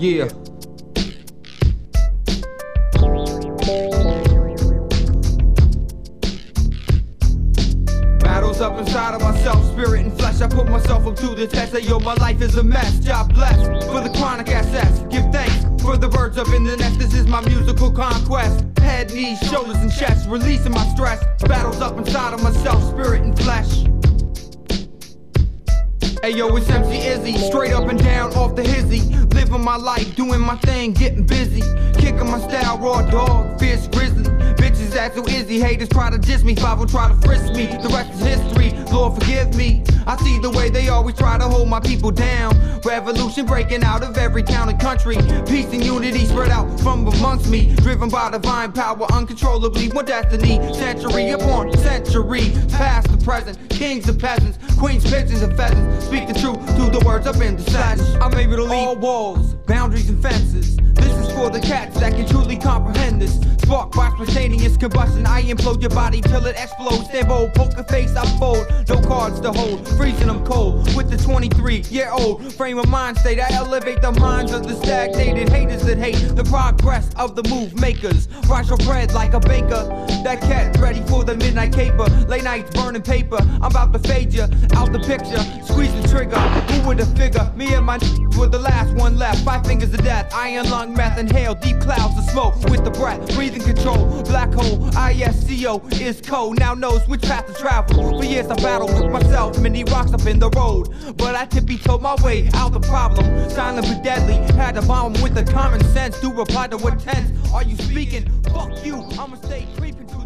Yeah. Battles up inside of myself, spirit and flesh. I put myself up to the test. Say, yo, my life is a mess. Job blessed for the chronic SS. Give thanks for the birds up in the nest. This is my musical conquest. Head, knees, shoulders, and chest. Releasing my stress. Battles up inside of myself, spirit and flesh. Hey yo, it's MC Izzy, straight up and down off the hizzy. Living my life, doing my thing, getting busy. Kicking my style, raw dog, fierce grizzly. Bitches act so Izzy, haters try to diss me. 5 will try to frisk me, the rest is history. Lord forgive me, I see the way they always try to hold my people down. Revolution breaking out of every town and country. Peace and unity spread out from amongst me. Driven by divine power uncontrollably, one destiny. Century upon century, past the present. Kings and peasants, queens, pigeons and pheasants. Speak the truth through the words up in the flesh. I'm able to leap all walls, boundaries and fences. This is for the cats that can truly comprehend this. Spark by spontaneous combustion. I implode your body till it explodes. Stand bold, poker face, I fold. No cards to hold, freezing them cold. With the 23-year-old frame of mind state, I elevate the minds of the stagnated haters that hate the progress of the move makers. Rise your bread like a baker. That cat ready for the midnight caper. Late nights burning paper. I'm about to fade ya out the picture. Squeeze the trigger. Who would have figured? Me and my were the last one left. 5 fingers of death. Iron lung meth. Inhale deep clouds of smoke with the breath. Breathing control. Black hole. ISCO is cold. Now knows which path to travel. For years I battled with myself. Many rocks up in the road. But I tippy-toed my way out the problem. Silent but deadly. Had to bomb with the common sense. Do reply to what tense are you speaking? Fuck you. I'ma stay creeping to